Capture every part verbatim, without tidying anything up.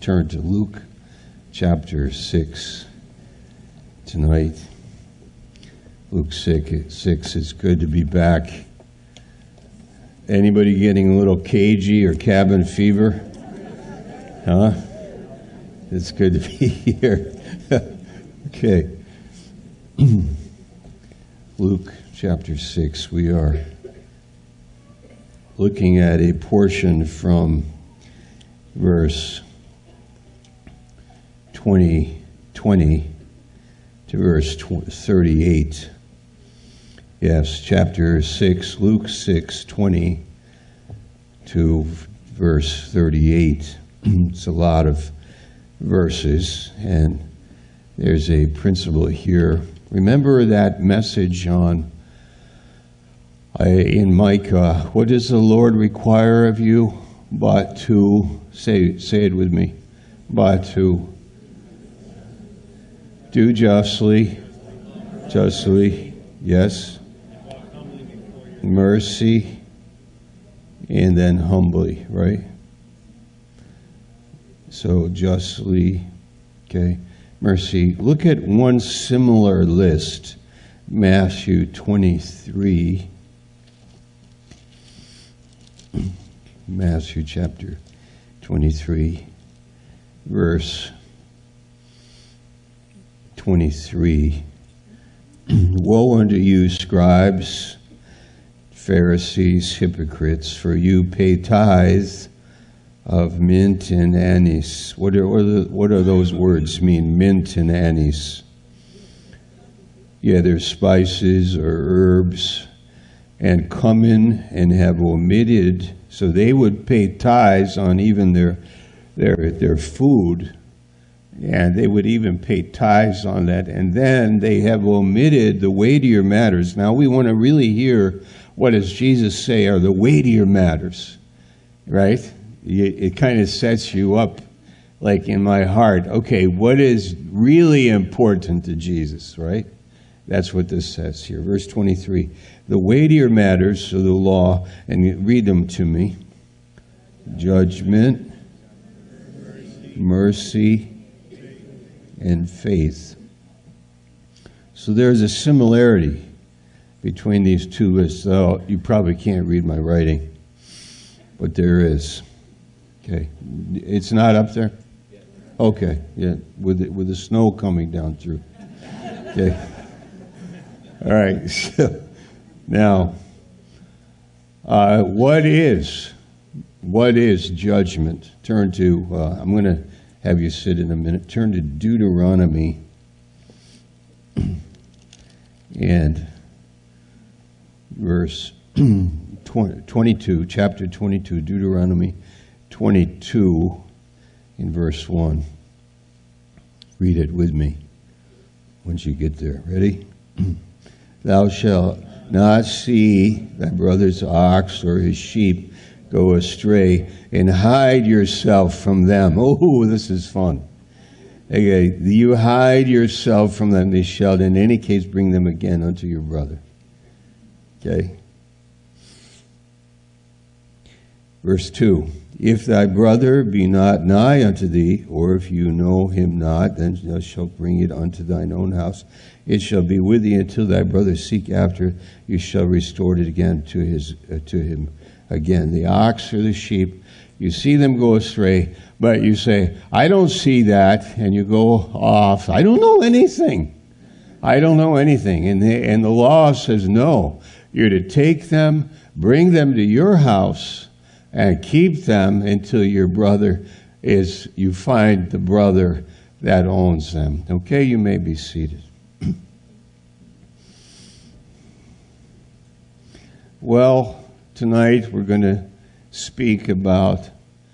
turn to Luke chapter six tonight. Luke six, six, it's good to be back. Anybody getting a little cagey or cabin fever? Huh? It's good to be here. Okay. Luke chapter six, we are looking at a portion from verse twenty, twenty to verse thirty-eight. Yes, chapter six, Luke six, twenty to verse thirty-eight. It's a lot of verses, and there's a principle here. Remember that message on I, in Micah, what does the Lord require of you? But to, say, say it with me, but to do justly, justly, yes, mercy, and then humbly, right? So justly, okay, mercy. Look at one similar list, Matthew twenty-three. Matthew chapter twenty-three, verse twenty-three. Woe unto you, scribes, Pharisees, hypocrites, for you pay tithes of mint and anise. What are, what are, what are those words mean, mint and anise? Yeah, they're spices or herbs, and cumin, and have omitted. So they would pay tithes on even their their their food, and they would even pay tithes on that. And then they have omitted the weightier matters. Now we want to really hear what does Jesus say are the weightier matters, right? It kind of sets you up, like in my heart, okay, what is really important to Jesus, right? That's what this says here. Verse twenty-three, the weightier matters of the law, and read them to me. Judgment, mercy, and faith. So there's a similarity between these two lists. Oh, you probably can't read my writing, but there is. Okay, it's not up there? Okay, yeah, with the, with the snow coming down through. Okay. All right, so now, uh, what is, what is judgment? Turn to, uh, I'm going to have you sit in a minute. Turn to Deuteronomy and verse twenty-two, chapter twenty-two, Deuteronomy twenty-two in verse one. Read it with me once you get there. Ready? Thou shalt not see thy brother's ox or his sheep go astray, and hide yourself from them. Oh, this is fun. Okay, you hide yourself from them. They shall in any case bring them again unto your brother. Okay. Verse two. If thy brother be not nigh unto thee, or if you know him not, then thou shalt bring it unto thine own house. It shall be with thee until thy brother seek after. You shall restore it again to his uh, to him again. The ox or the sheep, you see them go astray, but you say, I don't see that, and you go off. I don't know anything. I don't know anything. And the, and the law says, no, you're to take them, bring them to your house, and keep them until your brother is, you find the brother that owns them. Okay, you may be seated. Well, tonight we're going to speak about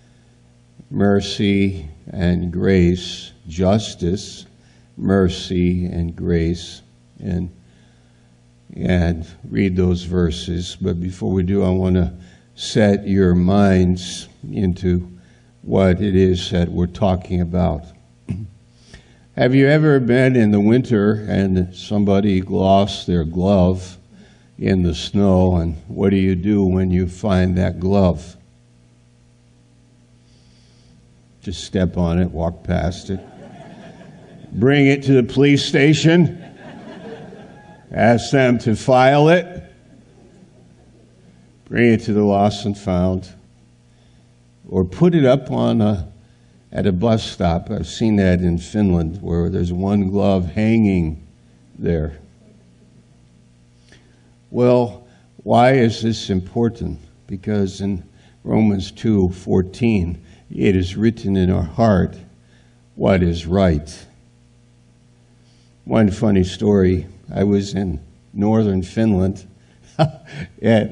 mercy and grace, justice, mercy and grace, and and read those verses. But before we do, I want to set your minds into what it is that we're talking about. Have you ever been in the winter and somebody lost their glove in the snow, and what do you do when you find that glove? just step on it, walk past it. Bring it to the police station. Ask them to file it. Bring it to the lost and found. Or put it up on a, at a bus stop. I've seen that in Finland where there's one glove hanging there. Well, why is this important? Because in Romans two fourteen, it is written in our heart what is right. One funny story, I was in northern Finland, and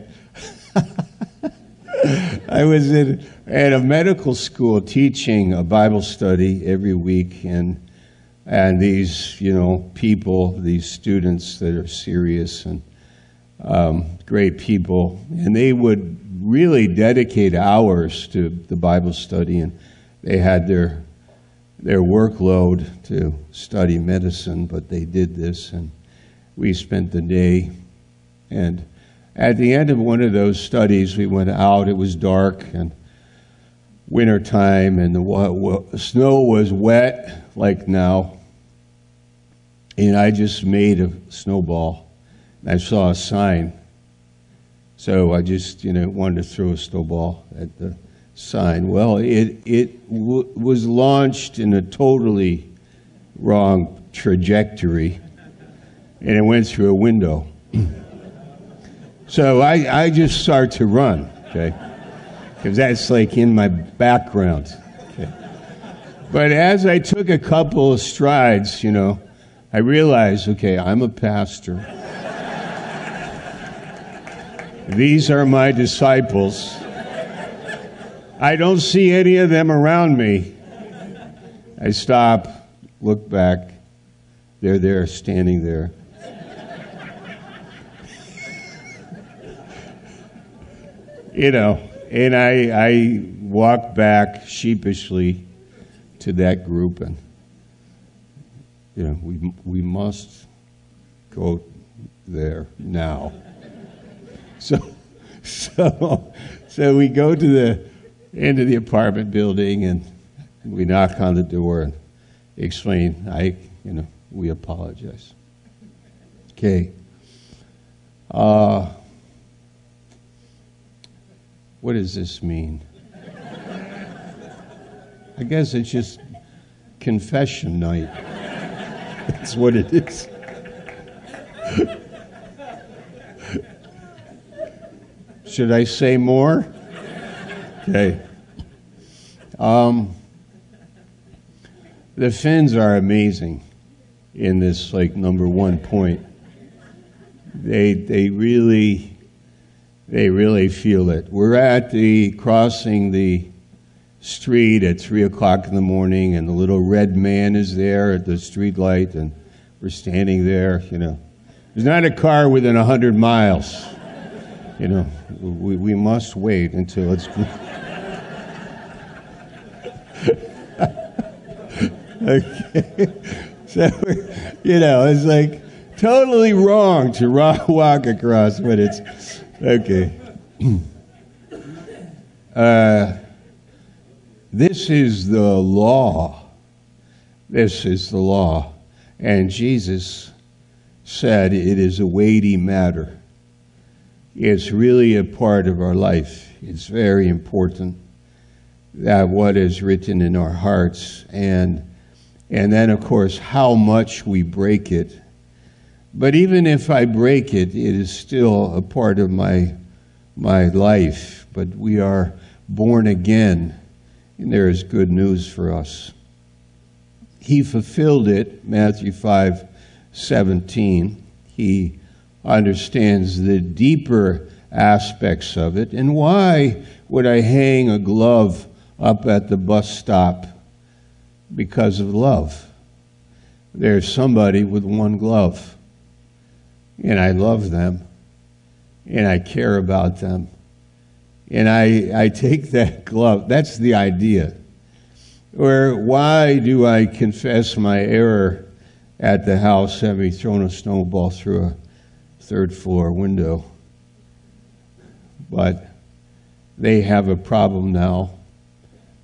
I was in, at a medical school teaching a Bible study every week, and and these, you know, people, these students that are serious and um, great people, and they would really dedicate hours to the Bible study, and they had their their workload to study medicine, but they did this, and we spent the day. And at the end of one of those studies, we went out. It was dark and winter time, and the wa- wa- snow was wet like now. And I just made a snowball. And I saw a sign. So I just, you know, wanted to throw a snowball at the sign. Well, it it w- was launched in a totally wrong trajectory, and it went through a window. So I, I just start to run, okay, because that's like in my background. Okay. But as I took a couple of strides, you know, I realized, okay, I'm a pastor. These are my disciples. I don't see any of them around me. I stop, look back. They're there, standing there. You know, and I, I walk back sheepishly to that group, and you know, we we must go there now. So, so, so we go to the end of the apartment building, and we knock on the door and explain. I, you know, we apologize. Okay. Uh, what does this mean? I guess it's just confession night. That's what it is. Should I say more? Okay. Um, the Finns are amazing in this, like, number one point. They they really they really feel it. We're at the crossing the street at three o'clock in the morning, and the little red man is there at the street light, and we're standing there. You know, there's not a car within a hundred miles. You know, we we must wait until it's. Okay, so you know, it's like totally wrong to walk across, but it's okay. Uh, this is the law. This is the law, and Jesus said it is a weighty matter. It's really a part of our life. It's very important that what is written in our hearts, and and then, of course, how much we break it. But even if I break it, it is still a part of my my life. But we are born again, and there is good news for us. He fulfilled it, Matthew five seventeen. He understands the deeper aspects of it. And why would I hang a glove up at the bus stop? Because of love. There's somebody with one glove, and I love them, and I care about them, and I I take that glove. That's the idea. Or why do I confess my error at the house, having thrown a snowball through a third floor window? But they have a problem now.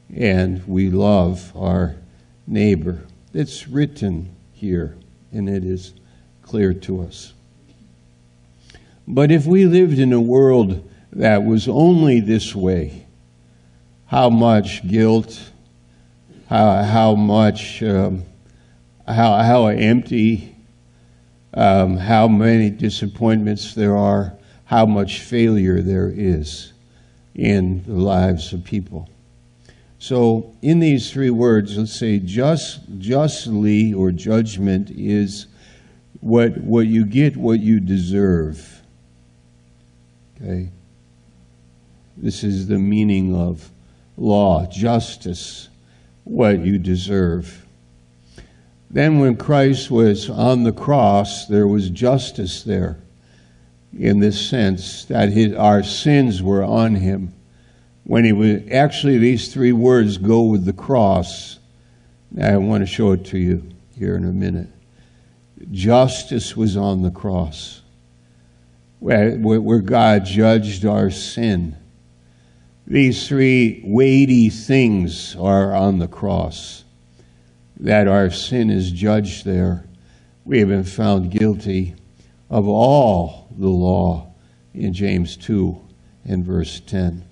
and we love our neighbor. It's written here, and it is clear to us. But if we lived in a world that was only this way, how much guilt, how how much, um, how how empty, um, how many disappointments there are, how much failure there is in the lives of people. So in these three words, let's say just, justly or judgment is what what you get, what you deserve. Okay? This is the meaning of law, justice, what you deserve. Then when Christ was on the cross, there was justice there, in this sense that his, our sins were on him. When he was, actually these three words go with the cross. I want to show it to you here in a minute. Justice was on the cross, where, where God judged our sin. These three weighty things are on the cross, that our sin is judged there. We have been found guilty of all the law in James two and verse ten.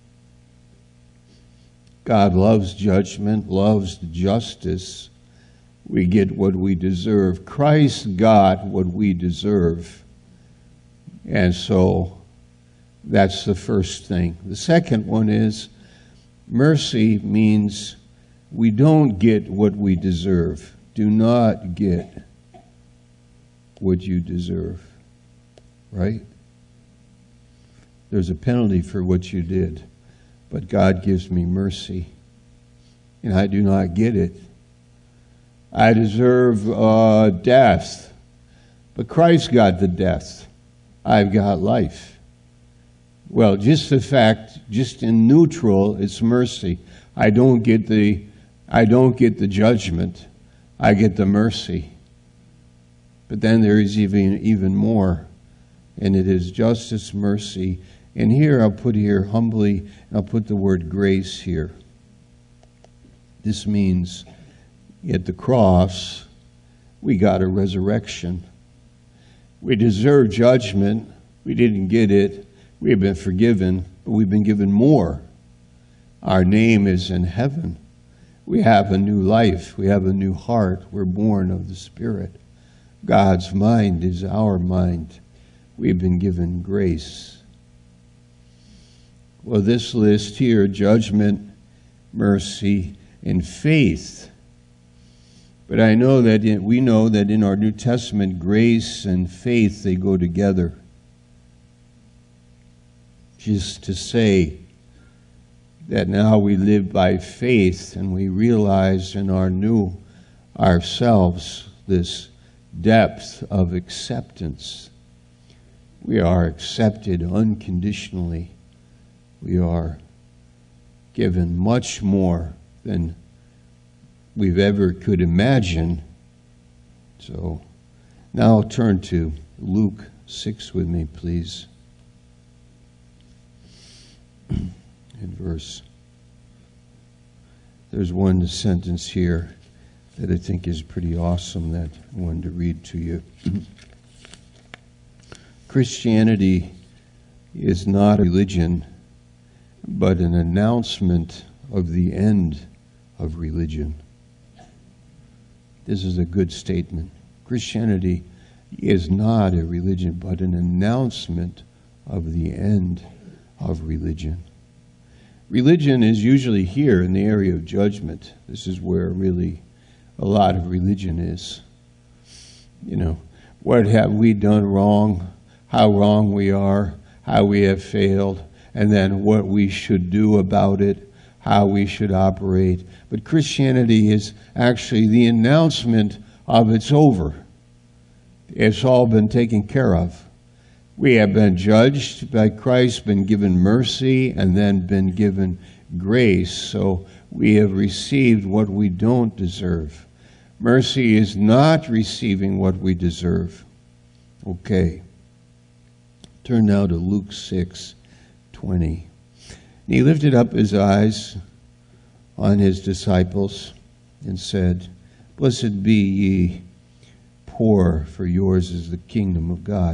God loves judgment, loves justice. We get what we deserve. Christ got what we deserve. And so that's the first thing. The second one is mercy means we don't get what we deserve. Do not get what you deserve. Right? There's a penalty for what you did. But God gives me mercy, and I do not get it. I deserve uh, death, but Christ got the death. I've got life. Well, just the fact, just in neutral, it's mercy. I don't get the, I don't get the judgment. I get the mercy. But then there is even even more, and it is justice, mercy. And here, I'll put here humbly, I'll put the word grace here. This means at the cross, we got a resurrection. We deserve judgment. We didn't get it. We have been forgiven, but we've been given more. Our name is in heaven. We have a new life. We have a new heart. We're born of the Spirit. God's mind is our mind. We've been given grace. Well, this list here, judgment, mercy, and faith. But I know that in, we know that in our New Testament, grace and faith, they go together. Just to say that now we live by faith and we realize in our new ourselves this depth of acceptance. We are accepted unconditionally. We are given much more than we've ever could imagine. So now I'll turn to Luke six with me, please. In verse, there's one sentence here that I think is pretty awesome that I wanted to read to you. Christianity is not a religion, but an announcement of the end of religion. This is a good statement. Christianity is not a religion, but an announcement of the end of religion. Religion is usually here in the area of judgment. This is where really a lot of religion is. You know, what have we done wrong, how wrong we are, how we have failed, and then what we should do about it, how we should operate. But Christianity is actually the announcement of it's over. It's all been taken care of. We have been judged by Christ, been given mercy, and then been given grace. So we have received what we don't deserve. Mercy is not receiving what we deserve. Okay. Turn now to Luke six twenty. And he lifted up his eyes on his disciples and said, "Blessed be ye poor, for yours is the kingdom of God.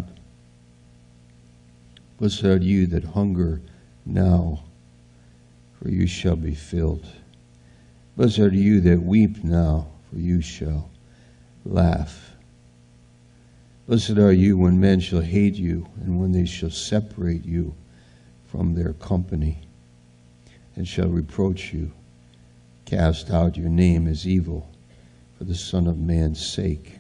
Blessed are you that hunger now, for you shall be filled. Blessed are you that weep now, for you shall laugh. Blessed are you when men shall hate you, and when they shall separate you from their company, and shall reproach you, cast out your name as evil for the Son of Man's sake."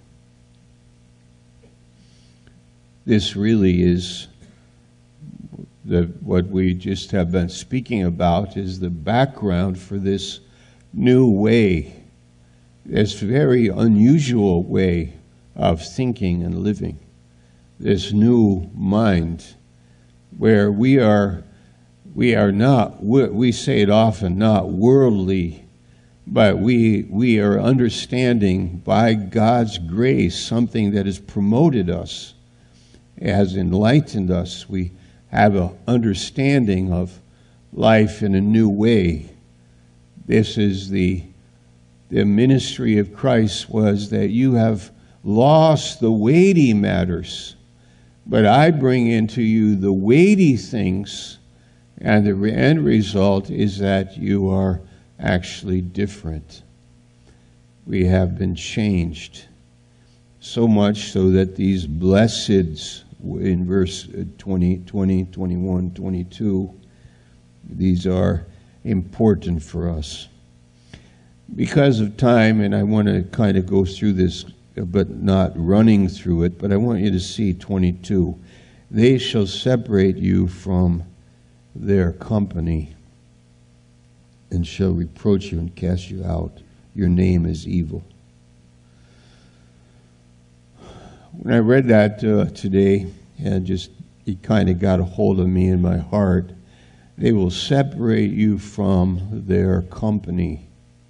This really is the, what we just have been speaking about is the background for this new way, this very unusual way of thinking and living, this new mind where we are we are not, we say it often, not worldly, but we we are understanding by God's grace something that has promoted us, has enlightened us. We have an understanding of life in a new way. This is the the ministry of Christ, was that you have lost the weighty matters, but I bring into you the weighty things, and the end result is that you are actually different. We have been changed, so much so that these blesseds in verse twenty, twenty, twenty-one, twenty-two, these are important for us. Because of time, and I want to kind of go through this, but not running through it, but I want you to see twenty-two. They shall separate you from their company, and shall reproach you and cast you out. Your name is evil. When I read that uh, today, and just it kind of got a hold of me in my heart, they will separate you from their company.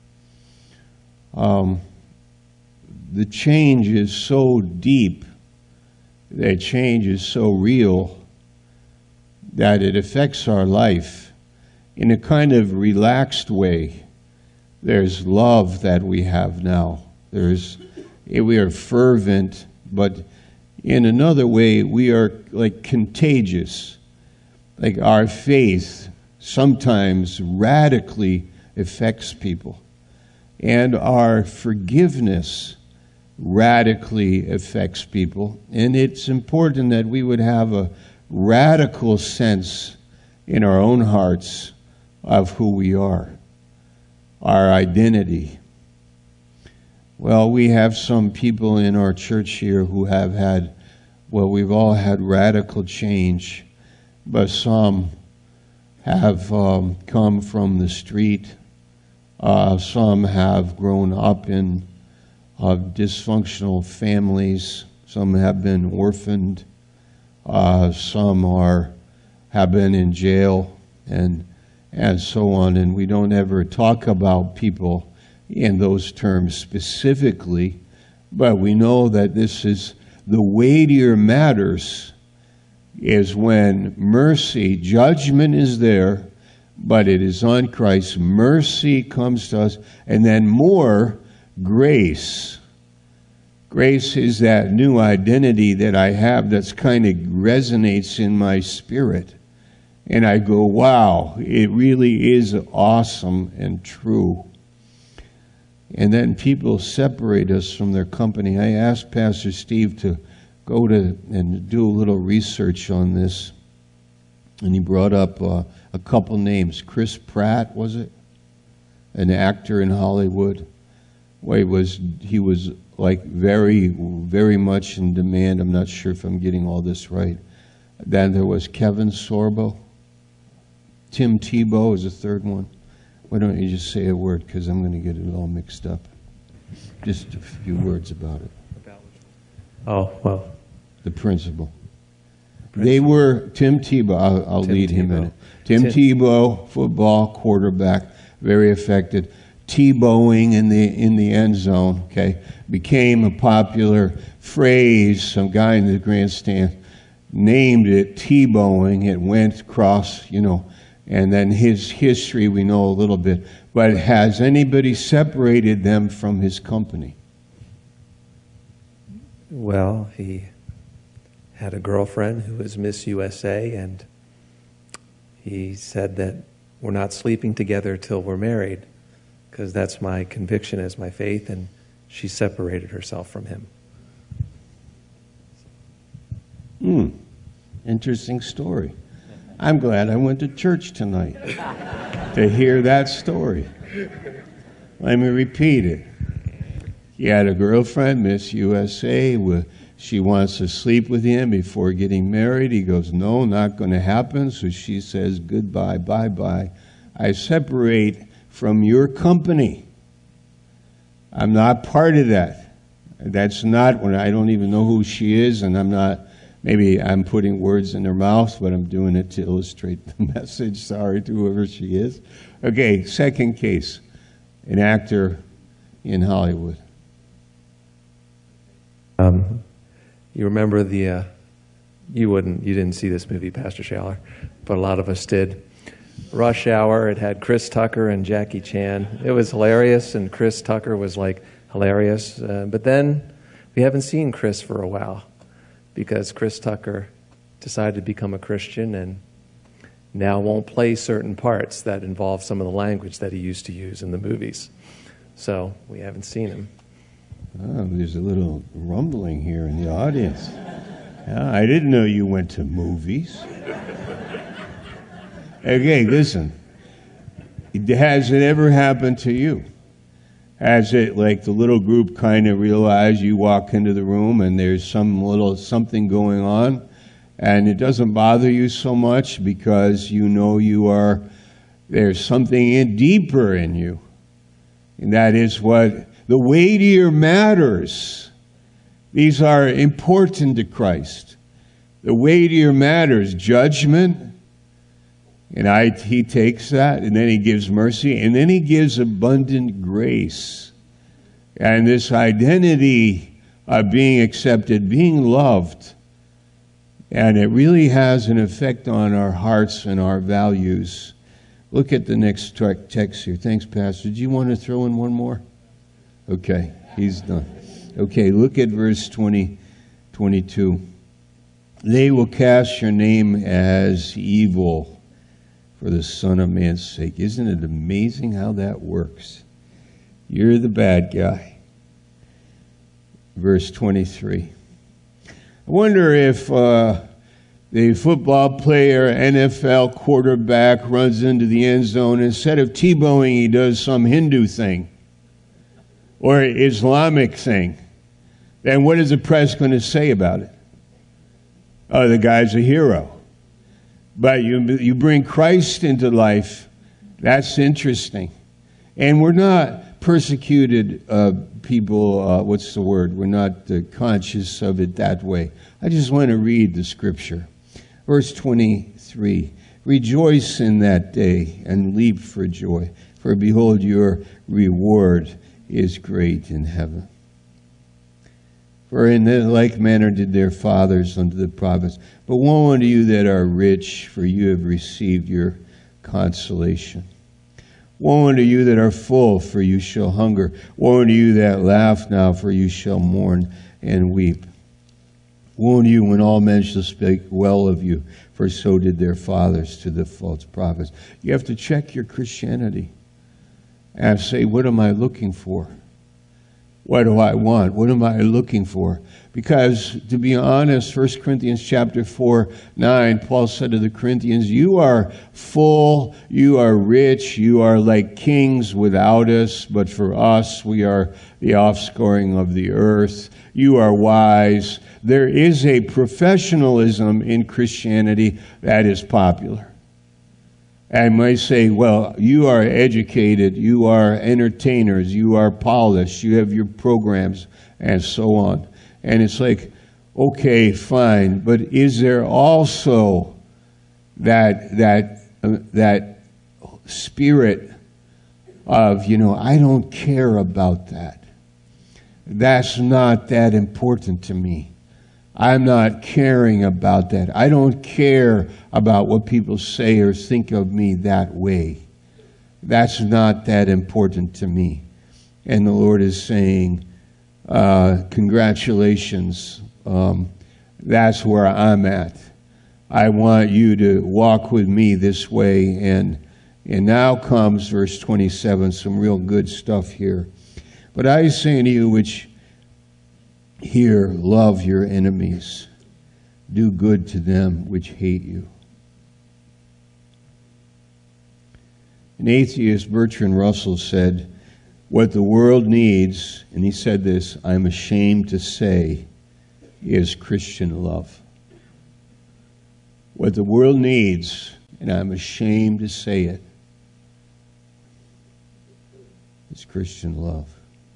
Um, the change is so deep, that change is so real, that it affects our life in a kind of relaxed way. There's love that we have now. There's, we are fervent, but in another way, we are like contagious. Like our faith sometimes radically affects people. And our forgiveness radically affects people. And it's important that we would have a radical sense in our own hearts of who we are, our identity. Well, we have some people in our church here who have had, well, we've all had radical change, but some have um, come from the street. Uh, some have grown up in uh, dysfunctional families. Some have been orphaned. Uh, some are have been in jail, and and so on. And we don't ever talk about people in those terms specifically, but we know that this is the weightier matters, is when mercy, judgment is there, but it is on Christ. Mercy comes to us, and then more grace. Grace is that new identity that I have that's kind of resonates in my spirit. And I go, wow, it really is awesome and true. And then people separate us from their company. I asked Pastor Steve to go to and do a little research on this. And he brought up uh, a couple names. Chris Pratt, was it? An actor in Hollywood. Well, he was, he was like very, very much in demand. I'm not sure if I'm getting all this right. Then there was Kevin Sorbo. Tim Tebow is the third one. Why don't you just say a word, because I'm going to get it all mixed up. Just a few words about it. Oh, well. The principal. They were Tim Tebow. I'll, I'll Tim lead him Tebow. in it. Tim, Tim Tebow, football quarterback, very effective. Tebowing in the in the end zone. Okay, became a popular phrase. Some guy in the grandstand named it Tebowing. It went across, you know, And then his history we know a little bit. But has anybody separated them from his company? Well, he had a girlfriend who was Miss U S A, and he said that we're not sleeping together till we're married, because that's my conviction as my faith, and she separated herself from him. Hmm. Interesting story. I'm glad I went to church tonight to hear that story. Let me repeat it. He had a girlfriend, Miss U S A. She wants to sleep with him before getting married. He goes, no, not going to happen. So she says, goodbye, bye-bye. I separate from your company. I'm not part of that. That's not when I don't even know who she is, and I'm not, maybe I'm putting words in her mouth, but I'm doing it to illustrate the message. Sorry to whoever she is. Okay, second case, an actor in Hollywood. Um, you remember the, uh, you wouldn't, you didn't see this movie, Pastor Schaller, but a lot of us did. Rush Hour, it had Chris Tucker and Jackie Chan. It was hilarious, and Chris Tucker was like hilarious. Uh, but then we haven't seen Chris for a while because Chris Tucker decided to become a Christian and now won't play certain parts that involve some of the language that he used to use in the movies. So we haven't seen him. Oh, there's a little rumbling here in the audience. Yeah, I didn't know you went to movies. Okay, listen. Has it ever happened to you? Has it, like the little group kind of realize you walk into the room and there's some little something going on and it doesn't bother you so much because you know you are, there's something in, deeper in you. And that is what, the weightier matters. These are important to Christ. The weightier matters, judgment, and I, he takes that, and then he gives mercy, and then he gives abundant grace. And this identity of being accepted, being loved, and it really has an effect on our hearts and our values. Look at the next text here. Thanks, Pastor. Do you want to throw in one more? Okay, he's done. Okay, look at verse twenty, twenty-two. They will cast your name as evil for the Son of Man's sake. Isn't it amazing how that works? You're the bad guy. Verse twenty-three. I wonder if uh, the football player, N F L quarterback, runs into the end zone. Instead of T-bowing, he does some Hindu thing or Islamic thing. Then what is the press going to say about it? Oh, the guy's a hero. But you you bring Christ into life, that's interesting. And we're not persecuted uh, people, uh, what's the word? We're not uh, conscious of it that way. I just want to read the scripture. Verse twenty-three, rejoice in that day and leap for joy, for behold, your reward is great in heaven. For in the like manner did their fathers unto the prophets. But woe unto you that are rich, for you have received your consolation. Woe unto you that are full, for you shall hunger. Woe unto you that laugh now, for you shall mourn and weep. Woe unto you when all men shall speak well of you, for so did their fathers to the false prophets. You have to check your Christianity and say, what am I looking for? What do I want? What am I looking for? Because, to be honest, First Corinthians chapter four, nine, Paul said to the Corinthians, you are full, you are rich, you are like kings without us, but for us, we are the offscouring of the earth. You are wise. There is a professionalism in Christianity that is popular. I might say, well, you are educated, you are entertainers, you are polished, you have your programs, and so on. And it's like, okay, fine, but is there also that that uh, that spirit of, you know, I don't care about that. That's not that important to me. I'm not caring about that. I don't care about what people say or think of me that way. That's not that important to me. And the Lord is saying, uh, congratulations. Um, that's where I'm at. I want you to walk with me this way. And and now comes verse twenty-seven, some real good stuff here. But I say to you which hear, love your enemies. Do good to them which hate you. An atheist, Bertrand Russell, said, what the world needs, and he said this, I'm ashamed to say, is Christian love. What the world needs, and I'm ashamed to say it, is Christian love.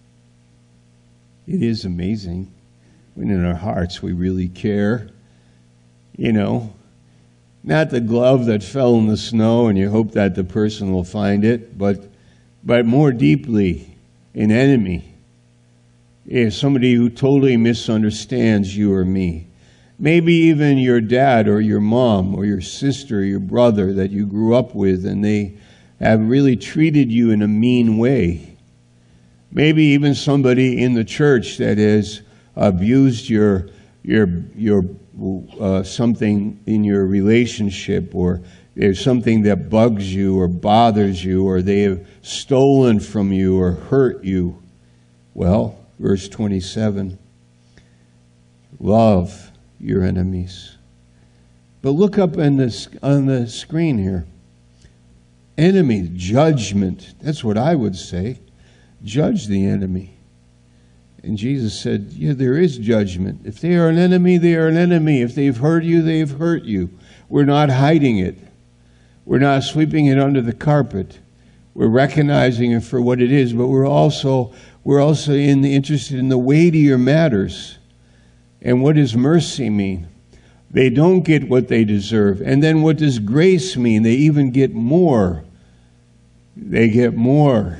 It is amazing when in our hearts we really care. You know, not the glove that fell in the snow and you hope that the person will find it, but but more deeply, an enemy is somebody who totally misunderstands you or me. Maybe even your dad or your mom or your sister or your brother that you grew up with, and they have really treated you in a mean way. Maybe even somebody in the church that has abused your your your uh, something in your relationship, or there's something that bugs you or bothers you, or they have stolen from you or hurt you. Well, verse twenty-seven, love your enemies. But look up on the, on the screen here. Enemy, judgment. That's what I would say. Judge the enemy. And Jesus said, yeah, there is judgment. If they are an enemy, they are an enemy. If they've hurt you, they've hurt you. We're not hiding it. We're not sweeping it under the carpet. We're recognizing it for what it is, but we're also we're also in the, interested in the weightier matters. And what does mercy mean? They don't get what they deserve. And then what does grace mean? They even get more. They get more.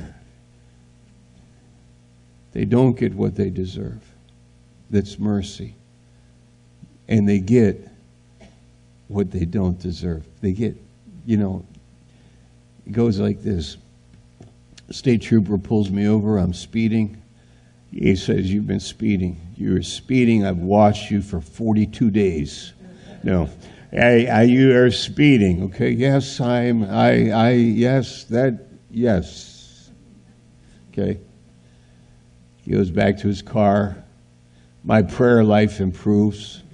They don't get what they deserve. That's mercy. And they get what they don't deserve. They get, you know, it goes like this. A state trooper pulls me over. I'm speeding. He says, you've been speeding. You're speeding. I've watched you for forty-two days. No. I, I, you are speeding. Okay. Yes, I'm, I, I, yes, that, yes. Okay. He goes back to his car. My prayer life improves.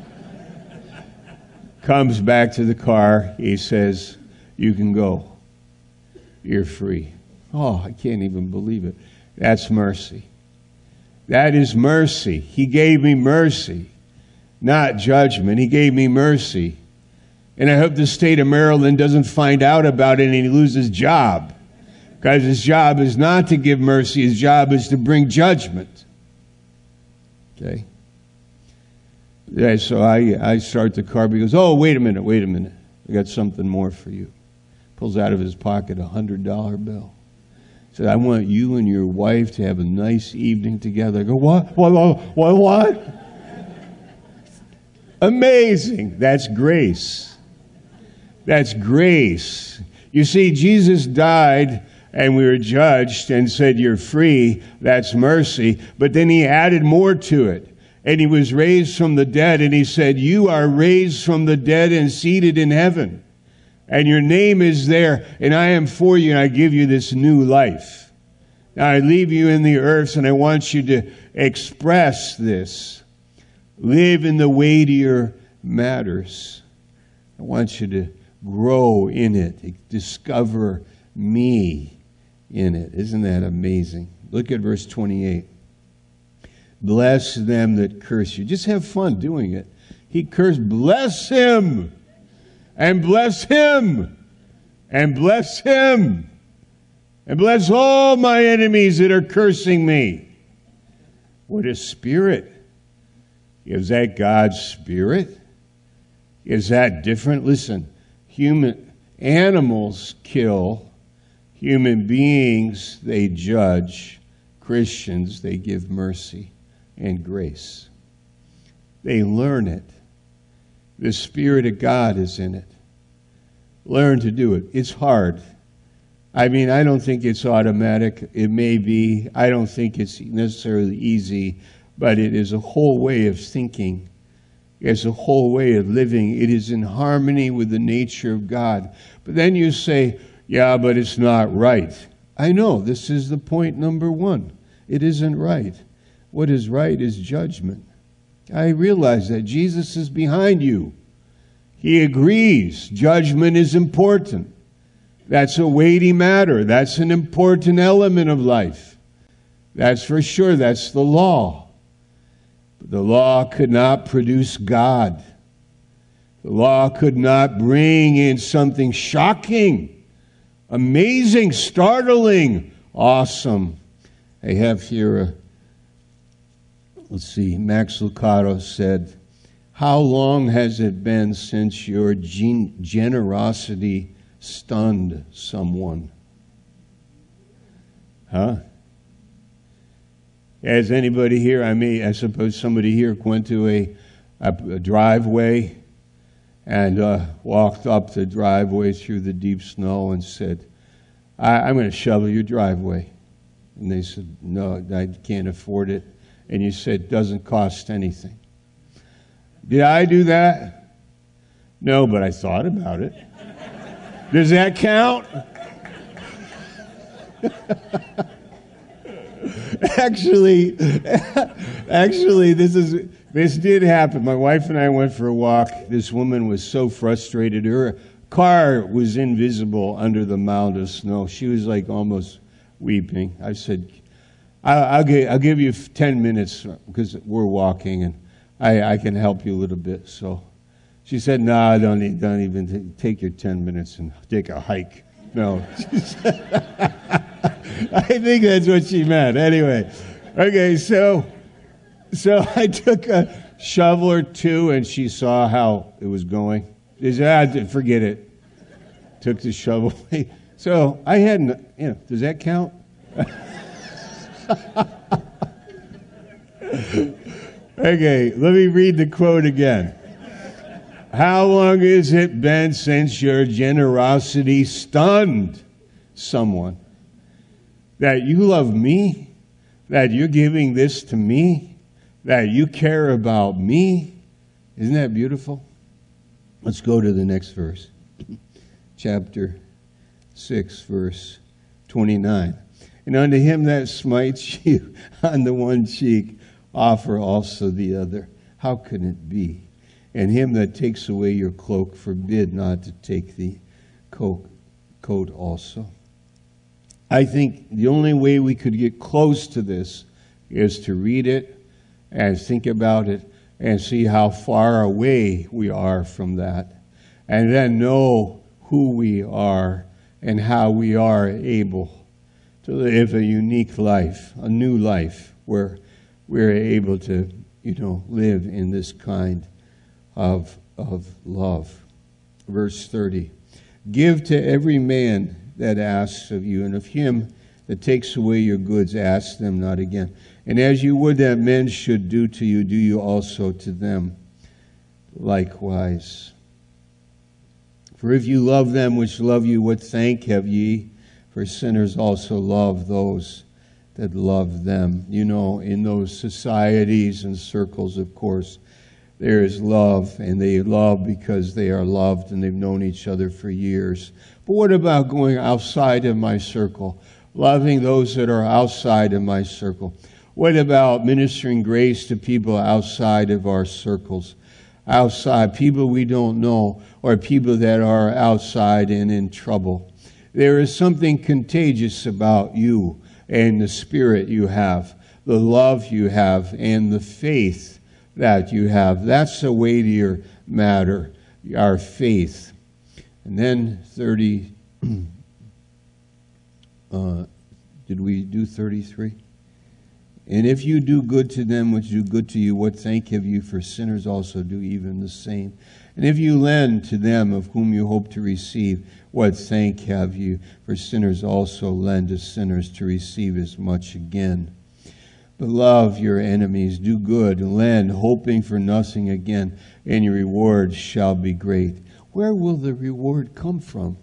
Comes back to the car. He says, you can go. You're free. Oh, I can't even believe it. That's mercy. That is mercy. He gave me mercy, not judgment. He gave me mercy. And I hope the state of Maryland doesn't find out about it and he loses his job. Because his job is not to give mercy. His job is to bring judgment. Okay? Yeah, so I, I start the car. He goes, oh, wait a minute, wait a minute. I got something more for you. Pulls out of his pocket a one hundred dollar bill. He said, I want you and your wife to have a nice evening together. I go, what? What? What? What? what? Amazing. That's grace. That's grace. You see, Jesus died and we were judged and said, you're free. That's mercy. But then he added more to it. And he was raised from the dead. And he said, you are raised from the dead and seated in heaven. And your name is there. And I am for you. And I give you this new life. Now I leave you in the earth. And I want you to express this. Live in the weightier matters. I want you to grow in it. Discover me in it. Isn't that amazing? Look at verse twenty-eight. Bless them that curse you. Just have fun doing it. He cursed. Bless him. And bless him. And bless him. And bless all my enemies that are cursing me. What a spirit. Is that God's spirit? Is that different? Listen, human animals kill. Human beings, they judge. Christians, they give mercy and grace. They learn it. The Spirit of God is in it. Learn to do it. It's hard. I mean, I don't think it's automatic. It may be. I don't think it's necessarily easy, but it is a whole way of thinking. It's a whole way of living. It is in harmony with the nature of God. But then you say, yeah, but it's not right. I know. This is the point number one. It isn't right. What is right is judgment. I realize that Jesus is behind you. He agrees. Judgment is important. That's a weighty matter. That's an important element of life. That's for sure. That's the law. But the law could not produce God. The law could not bring in something shocking, amazing, startling, awesome. I have here a, let's see, Max Lucado said, how long has it been since your gen- generosity stunned someone? Huh? Has anybody here, I mean, I suppose somebody here went to a, a, a driveway and uh, walked up the driveway through the deep snow and said, I, I'm going to shovel your driveway. And they said, no, I can't afford it. And you said, it doesn't cost anything. Did I do that? No, but I thought about it. Does that count? actually, actually, this is this did happen. My wife and I went for a walk. This woman was so frustrated. Her car was invisible under the mound of snow. She was like almost weeping. I said, I'll, I'll, give, I'll give you ten minutes because we're walking and I, I can help you a little bit. So she said, no, nah, don't, need, don't even t- take your ten minutes and take a hike. No. I think that's what she meant. Anyway, okay, so so I took a shovel or two and she saw how it was going. She said, ah, forget it. Took the shovel. So I hadn't, you know, does that count? Okay, let me read the quote again. How long has it been since your generosity stunned someone? That you love me? That you're giving this to me? That you care about me? Isn't that beautiful? Let's go to the next verse. Chapter six, verse twenty-nine. And unto him that smites you on the one cheek, offer also the other. How can it be? And him that takes away your cloak, forbid not to take the coat, coat also. I think the only way we could get close to this is to read it and think about it and see how far away we are from that. And then know who we are and how we are able to live a unique life, a new life, where we're able to, you know, live in this kind of, of love. Verse thirty. Give to every man that asks of you, and of him that takes away your goods, ask them not again. And as you would that men should do to you, do you also to them likewise. For if you love them which love you, what thank have ye? For sinners also love those that love them. You know, in those societies and circles, of course, there is love, and they love because they are loved and they've known each other for years. But what about going outside of my circle, loving those that are outside of my circle? What about ministering grace to people outside of our circles? Outside, people we don't know, or people that are outside and in trouble. There is something contagious about you and the spirit you have, the love you have, and the faith that you have. That's a weightier matter, our faith. And then thirty, uh, did we do thirty-three? And if you do good to them which do good to you, what thank have you? For sinners also do even the same. And if you lend to them of whom you hope to receive, what thank have you? For sinners also lend to sinners to receive as much again. But love your enemies, do good, lend, hoping for nothing again, and your reward shall be great. Where will the reward come from?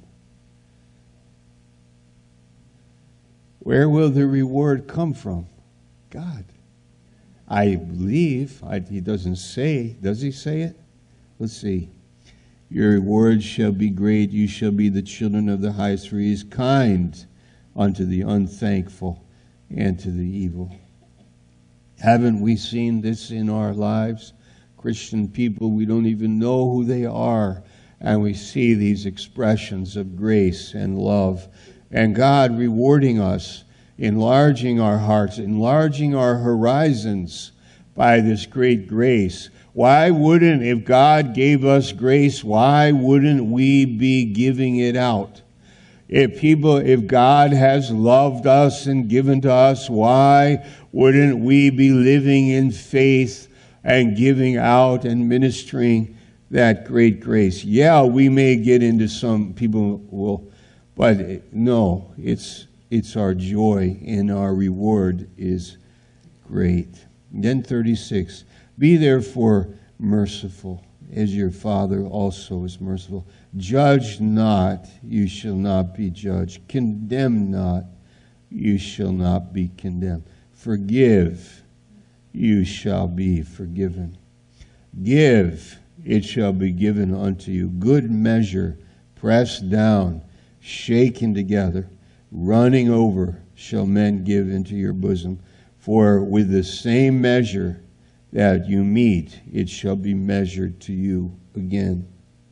Where will the reward come from? God. I believe. I, he doesn't say. Does he say it? Let's see. Your reward shall be great. You shall be the children of the highest, for he is kind unto the unthankful and to the evil. Haven't we seen this in our lives? Christian people, we don't even know who they are. And we see these expressions of grace and love. And God rewarding us, enlarging our hearts, enlarging our horizons by this great grace. Why wouldn't, if God gave us grace, why wouldn't we be giving it out? If people, if God has loved us and given to us, why wouldn't we be living in faith and giving out and ministering that great grace? Yeah, we may get into some people will, but no, it's it's our joy and our reward is great. And then thirty-six, be therefore merciful, as your Father also is merciful. Judge not, you shall not be judged. Condemn not, you shall not be condemned. Forgive, you shall be forgiven. Give, it shall be given unto you. Good measure, pressed down, shaken together, running over, shall men give into your bosom. For with the same measure that you meet, it shall be measured to you again.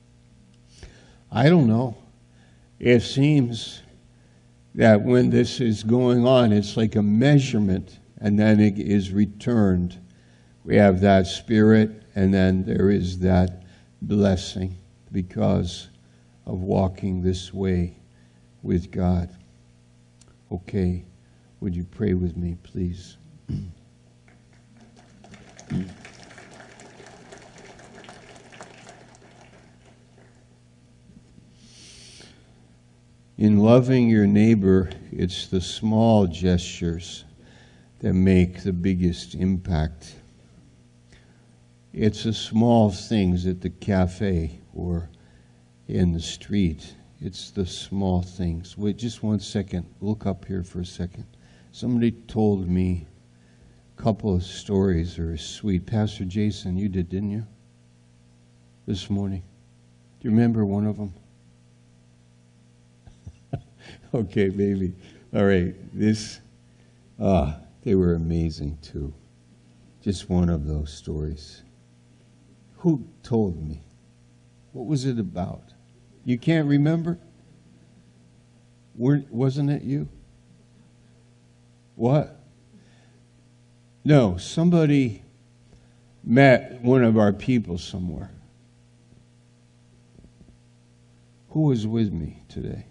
I don't know. It seems that when this is going on, it's like a measurement, and then it is returned. We have that spirit, and then there is that blessing because of walking this way with God. Okay, would you pray with me, please? In loving your neighbor, it's the small gestures that make the biggest impact. It's the small things at the cafe or in the street. It's the small things. Wait just one second. Look up here for a second. Somebody told me a couple of stories that are sweet. Pastor Jason, you did, didn't you? This morning. Do you remember one of them? Okay, baby. All right. This, ah, they were amazing too. Just one of those stories. Who told me? What was it about? You can't remember? Weren't, wasn't it you? What? No, somebody met one of our people somewhere. Who was with me today?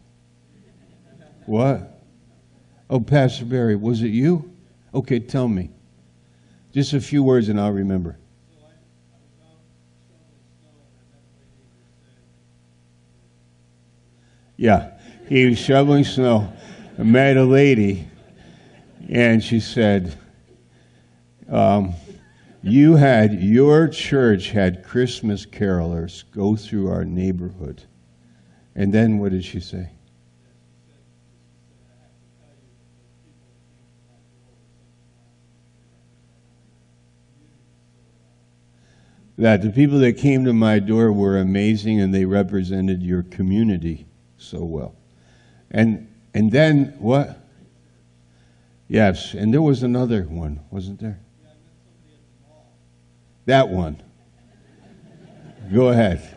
What? Oh, Pastor Barry, was it you? Okay, tell me. Just a few words and I'll remember. Yeah, he was shoveling snow. I met a lady, and she said, um, you had, your church had Christmas carolers go through our neighborhood. And then what did she say? That the people that came to my door were amazing and they represented your community so well. And and then what? Yes, and there was another one, wasn't there? That one. Go ahead.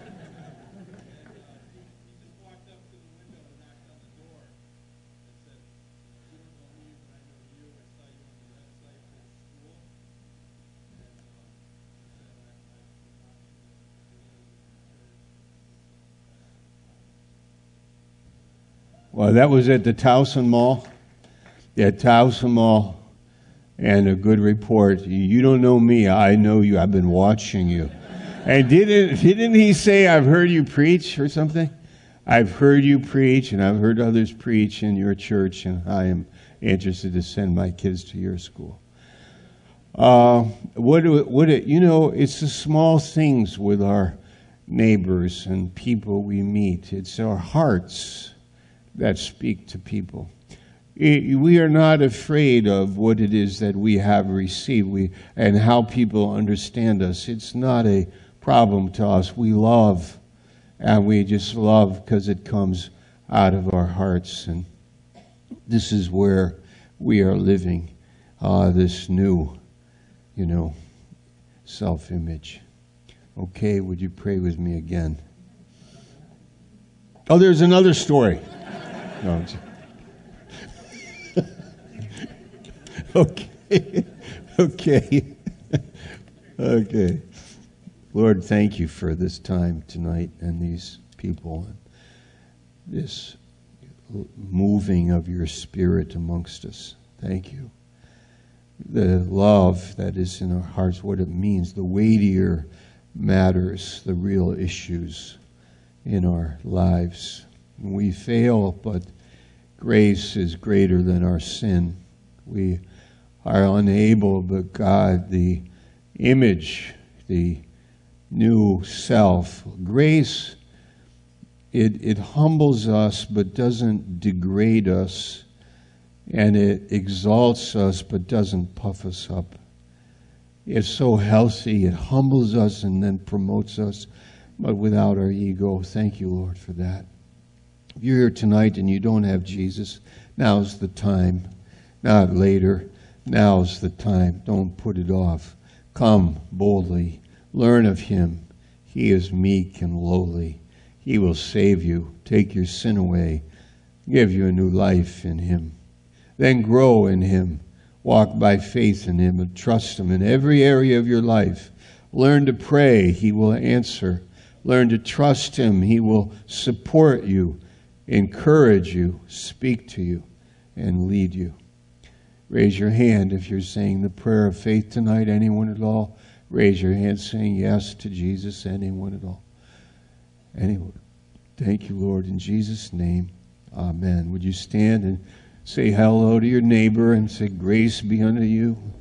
Well, that was at the Towson Mall. Yeah, Towson Mall. And a good report. You don't know me. I know you. I've been watching you. And didn't, didn't he say, I've heard you preach or something? I've heard you preach and I've heard others preach in your church, and I am interested to send my kids to your school. Uh, what, do it, what it, you know, it's the small things with our neighbors and people we meet. It's our hearts that speak to people. It, we are not afraid of what it is that we have received we, and how people understand us. It's not a problem to us. We love, and we just love because it comes out of our hearts. And this is where we are living, uh, this new, you know, self-image. Okay, would you pray with me again? Oh, there's another story. No, okay, okay, okay. Lord, thank you for this time tonight and these people and this moving of your Spirit amongst us. Thank you. The love that is in our hearts, what it means, the weightier matters, the real issues in our lives. We fail, but grace is greater than our sin. We are unable, but God, the image, the new self, grace, it, it humbles us but doesn't degrade us, and it exalts us but doesn't puff us up. It's so healthy. It humbles us and then promotes us, but without our ego. Thank you, Lord, for that. If you're here tonight and you don't have Jesus, now's the time. Not later. Now's the time. Don't put it off. Come boldly. Learn of him. He is meek and lowly. He will save you, take your sin away, give you a new life in him. Then grow in him. Walk by faith in him and trust him in every area of your life. Learn to pray. He will answer. Learn to trust him. He will support you, encourage you, speak to you, and lead you. Raise your hand if you're saying the prayer of faith tonight. Anyone at all? Raise your hand saying yes to Jesus. Anyone at all? Anyone? Thank you, Lord. In Jesus' name, amen. Would you stand and say hello to your neighbor and say, grace be unto you?